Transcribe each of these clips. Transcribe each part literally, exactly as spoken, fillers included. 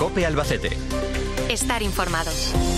COPE Albacete. Estar informado.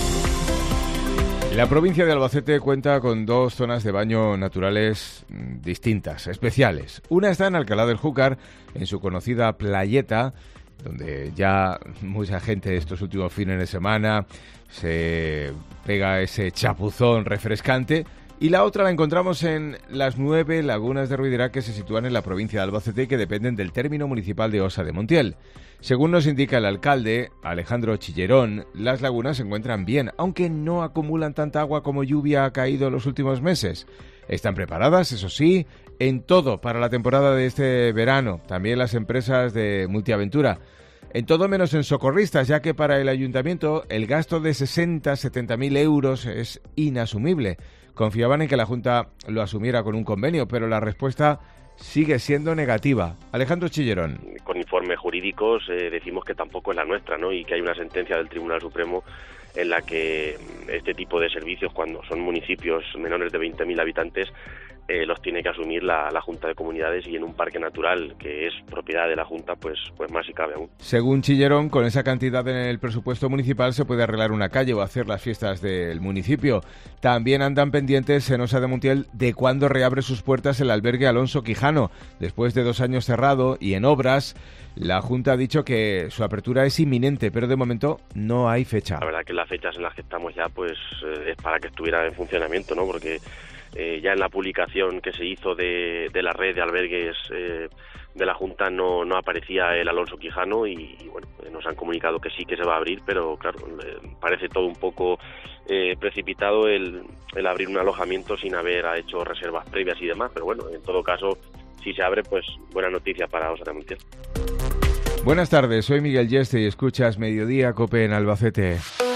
La provincia de Albacete cuenta con dos zonas de baño naturales distintas, especiales. Una está en Alcalá del Júcar, en su conocida playeta, donde ya mucha gente estos últimos fines de semana se pega ese chapuzón refrescante. Y la otra la encontramos en las nueve lagunas de Ruidera que se sitúan en la provincia de Albacete y que dependen del término municipal de Osa de Montiel. Según nos indica el alcalde, Alejandro Chillerón, las lagunas se encuentran bien, aunque no acumulan tanta agua como lluvia ha caído en los últimos meses. Están preparadas, eso sí, en todo para la temporada de este verano. También las empresas de Multiaventura. En todo menos en socorristas, ya que para el ayuntamiento el gasto de sesenta a setenta mil euros es inasumible. Confiaban en que la Junta lo asumiera con un convenio, pero la respuesta sigue siendo negativa. Alejandro Chillerón. Con informes jurídicos eh, decimos que tampoco es la nuestra, ¿no? Y que hay una sentencia del Tribunal Supremo en la que este tipo de servicios, cuando son municipios menores de veinte mil habitantes, eh, los tiene que asumir la, la Junta de Comunidades, y en un parque natural que es propiedad de la Junta, pues, pues más si cabe aún. Según Chillerón, con esa cantidad en el presupuesto municipal se puede arreglar una calle o hacer las fiestas del municipio. También andan pendientes en Osa de Montiel de cuándo reabre sus puertas el albergue Alonso Quijano. Después de dos años cerrado y en obras, la Junta ha dicho que su apertura es inminente, pero de momento no hay fecha. La verdad que las fechas en las que estamos ya pues eh, es para que estuviera en funcionamiento, ¿no? Porque eh, ya en la publicación que se hizo de, de la red de albergues eh, de la Junta no, no aparecía el Alonso Quijano y, y bueno, nos han comunicado que sí que se va a abrir, pero claro, eh, parece todo un poco eh, precipitado el, el abrir un alojamiento sin haber hecho reservas previas y demás, pero bueno, en todo caso, si se abre, pues buena noticia para Osa de Montiel. Buenas tardes, soy Miguel Yeste y escuchas Mediodía COPE en Albacete.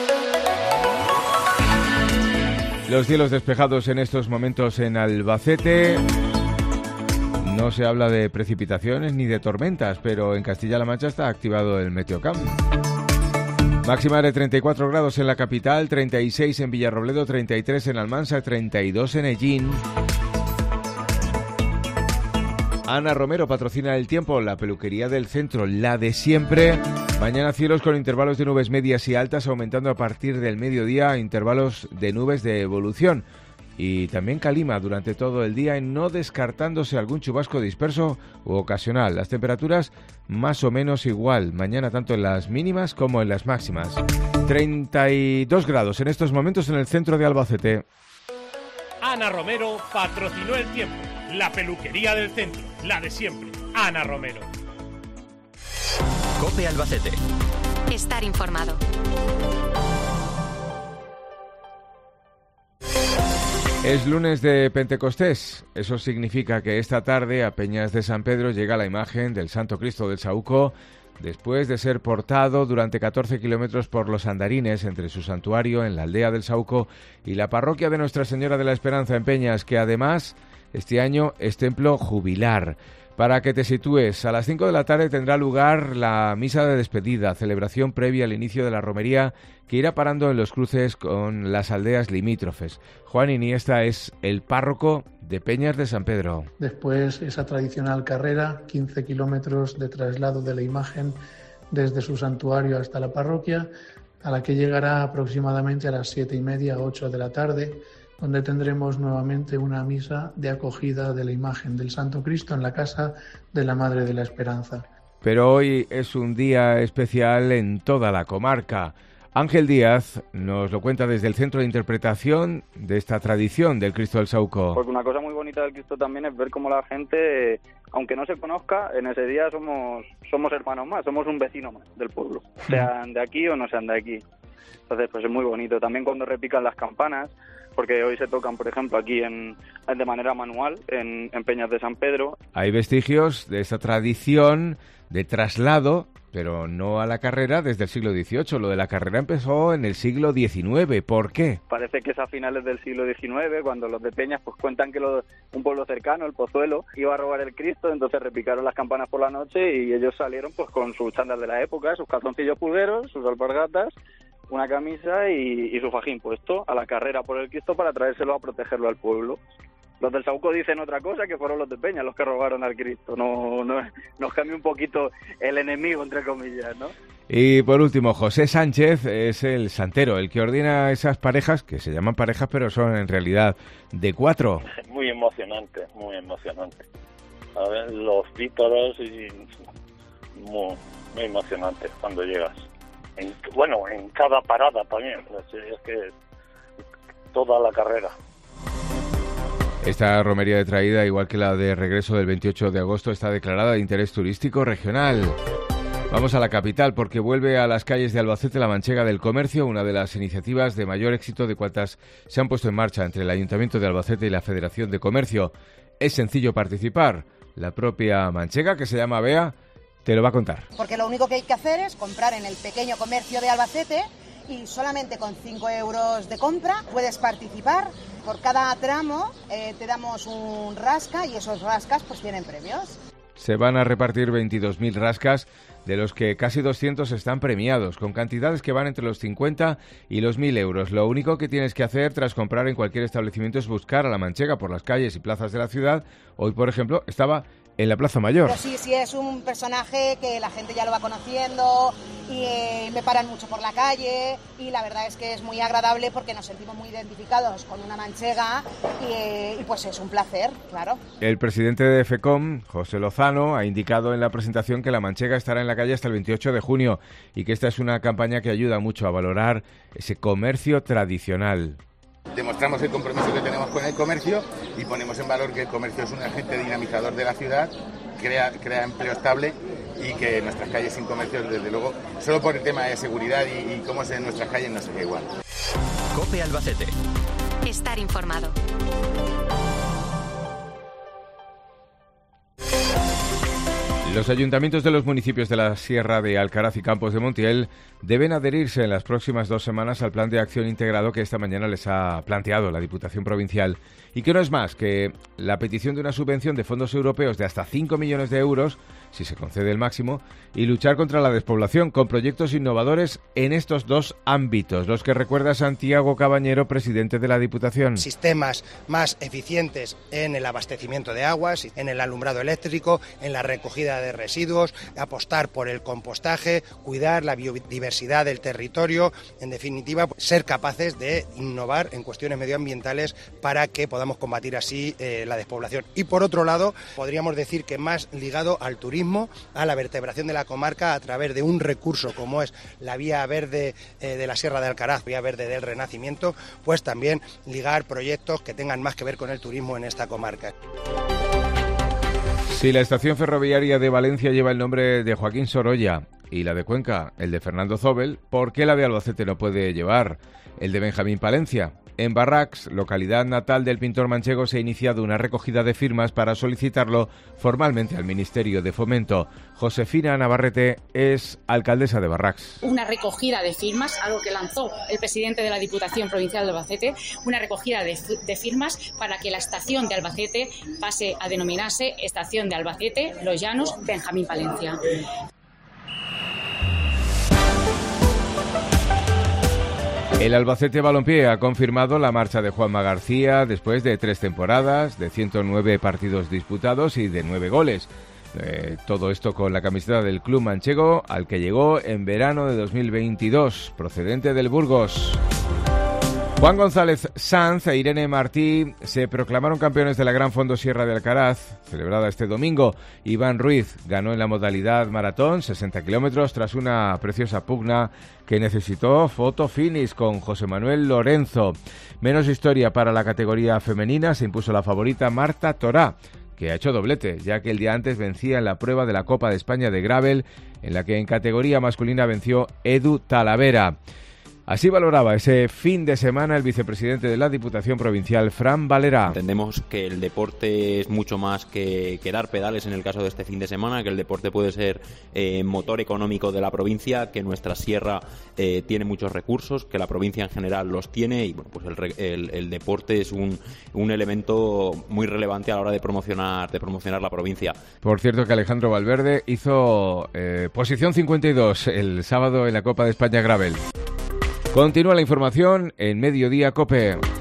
Los cielos despejados en estos momentos en Albacete. No se habla de precipitaciones ni de tormentas, pero en Castilla-La Mancha está activado el Meteocam. Máxima de treinta y cuatro grados en la capital, treinta y seis en Villarrobledo, treinta y tres en Almansa, treinta y dos en Ellín. Ana Romero patrocina El Tiempo, la peluquería del centro, la de siempre. Mañana cielos con intervalos de nubes medias y altas, aumentando a partir del mediodía intervalos de nubes de evolución. Y también calima durante todo el día, no descartándose algún chubasco disperso u ocasional. Las temperaturas más o menos igual, mañana tanto en las mínimas como en las máximas. treinta y dos grados en estos momentos en el centro de Albacete. Ana Romero patrocinó El Tiempo, la peluquería del centro, la de siempre. Ana Romero. COPE Albacete. Estar informado. Es lunes de Pentecostés. Eso significa que esta tarde a Peñas de San Pedro llega la imagen del Santo Cristo del Saúco, después de ser portado durante catorce kilómetros por los andarines entre su santuario en la aldea del Saúco y la parroquia de Nuestra Señora de la Esperanza en Peñas, que además este año es templo jubilar. Para que te sitúes, a las cinco de la tarde tendrá lugar la misa de despedida, celebración previa al inicio de la romería que irá parando en los cruces con las aldeas limítrofes. Juan Iniesta es el párroco de Peñas de San Pedro. Después esa tradicional carrera, quince kilómetros de traslado de la imagen desde su santuario hasta la parroquia, a la que llegará aproximadamente a las siete y media, ocho de la tarde, donde tendremos nuevamente una misa de acogida de la imagen del Santo Cristo en la casa de la Madre de la Esperanza. Pero hoy es un día especial en toda la comarca. Ángel Díaz nos lo cuenta desde el Centro de Interpretación de esta tradición del Cristo del Saúco. Porque una cosa muy bonita del Cristo también es ver cómo la gente, aunque no se conozca, en ese día somos somos hermanos más, somos un vecino más del pueblo, sean de aquí o no sean de aquí. Entonces, pues es muy bonito. También cuando repican las campanas, porque hoy se tocan, por ejemplo, aquí en, de manera manual, en, en Peñas de San Pedro. Hay vestigios de esta tradición de traslado, pero no a la carrera desde el siglo dieciocho. Lo de la carrera empezó en el siglo diecinueve. ¿Por qué? Parece que es a finales del siglo diecinueve, cuando los de Peñas pues cuentan que lo, un pueblo cercano, el Pozuelo, iba a robar el Cristo, entonces repicaron las campanas por la noche y ellos salieron pues con sus chándal de la época, sus calzoncillos pulgueros, sus alpargatas, una camisa y, y su fajín puesto a la carrera por el Cristo para traérselo a protegerlo al pueblo. Los del Saúco dicen otra cosa, que fueron los de Peña los que robaron al Cristo. No, no nos cambia un poquito el enemigo, entre comillas, ¿no? Y por último, José Sánchez es el santero, el que ordena esas parejas, que se llaman parejas, pero son en realidad de cuatro. Muy emocionante, muy emocionante. A ver, los vítores y muy, muy emocionante cuando llegas. En, bueno, en cada parada también, es que toda la carrera. Esta romería de traída, igual que la de regreso del veintiocho de agosto, está declarada de interés turístico regional. Vamos a la capital porque vuelve a las calles de Albacete la Manchega del Comercio, una de las iniciativas de mayor éxito de cuantas se han puesto en marcha entre el Ayuntamiento de Albacete y la Federación de Comercio. Es sencillo participar. La propia Manchega, que se llama Bea, te lo va a contar. Porque lo único que hay que hacer es comprar en el pequeño comercio de Albacete y solamente con cinco euros de compra puedes participar. Por cada tramo eh, te damos un rasca y esos rascas pues tienen premios. Se van a repartir veintidós mil rascas, de los que casi doscientos están premiados, con cantidades que van entre los cincuenta y los mil euros. Lo único que tienes que hacer tras comprar en cualquier establecimiento es buscar a la Manchega por las calles y plazas de la ciudad. Hoy, por ejemplo, estaba en la Plaza Mayor. Pero sí, sí es un personaje que la gente ya lo va conociendo y eh, me paran mucho por la calle y la verdad es que es muy agradable porque nos sentimos muy identificados con una manchega y, eh, y pues es un placer, claro. El presidente de FECOM, José Lozano, ha indicado en la presentación que la manchega estará en la calle hasta el veintiocho de junio y que esta es una campaña que ayuda mucho a valorar ese comercio tradicional. Demostramos el compromiso que tenemos con el comercio y ponemos en valor que el comercio es un agente dinamizador de la ciudad, crea, crea empleo estable y que nuestras calles sin comercio, desde luego, solo por el tema de seguridad y, y cómo es en nuestras calles no sería igual. COPE Albacete. Estar informado. Los ayuntamientos de los municipios de la Sierra de Alcaraz y Campos de Montiel deben adherirse en las próximas dos semanas al plan de acción integrado que esta mañana les ha planteado la Diputación Provincial y que no es más que la petición de una subvención de fondos europeos de hasta cinco millones de euros, si se concede el máximo, y luchar contra la despoblación con proyectos innovadores en estos dos ámbitos, los que recuerda Santiago Cabañero, presidente de la Diputación. Sistemas más eficientes en el abastecimiento de aguas, en el alumbrado eléctrico, en la recogida de residuos, apostar por el compostaje, cuidar la biodiversidad del territorio, en definitiva, ser capaces de innovar en cuestiones medioambientales para que podamos combatir así eh, la despoblación. Y por otro lado, podríamos decir que más ligado al turismo, a la vertebración de la comarca a través de un recurso como es la vía verde eh, de la Sierra de Alcaraz, vía verde del Renacimiento, pues también ligar proyectos que tengan más que ver con el turismo en esta comarca. Si la estación ferroviaria de Valencia lleva el nombre de Joaquín Sorolla y la de Cuenca el de Fernando Zobel, ¿por qué la de Albacete no puede llevar el de Benjamín Palencia? En Barracs, localidad natal del pintor manchego, se ha iniciado una recogida de firmas para solicitarlo formalmente al Ministerio de Fomento. Josefina Navarrete es alcaldesa de Barracs. Una recogida de firmas, algo que lanzó el presidente de la Diputación Provincial de Albacete, una recogida de, de firmas para que la estación de Albacete pase a denominarse Estación de Albacete, Los Llanos, Benjamín Palencia. El Albacete Balompié ha confirmado la marcha de Juanma García después de tres temporadas, de ciento nueve partidos disputados y de nueve goles. Eh, todo esto con la camiseta del club manchego, al que llegó en verano de dos mil veintidós, procedente del Burgos. Juan González Sanz e Irene Martí se proclamaron campeones de la Gran Fondo Sierra de Alcaraz, celebrada este domingo. Iván Ruiz ganó en la modalidad maratón, sesenta kilómetros, tras una preciosa pugna que necesitó foto finish con José Manuel Lorenzo. Menos historia para la categoría femenina, se impuso la favorita Marta Torá, que ha hecho doblete, ya que el día antes vencía en la prueba de la Copa de España de Gravel, en la que en categoría masculina venció Edu Talavera. Así valoraba ese fin de semana el vicepresidente de la Diputación Provincial, Fran Valera. Entendemos que el deporte es mucho más que, que dar pedales en el caso de este fin de semana, que el deporte puede ser eh, motor económico de la provincia, que nuestra sierra eh, tiene muchos recursos, que la provincia en general los tiene y bueno, pues el, el, el deporte es un, un elemento muy relevante a la hora de promocionar, de promocionar la provincia. Por cierto que Alejandro Valverde hizo eh, posición cincuenta y dos el sábado en la Copa de España Gravel. Continúa la información en Mediodía COPE.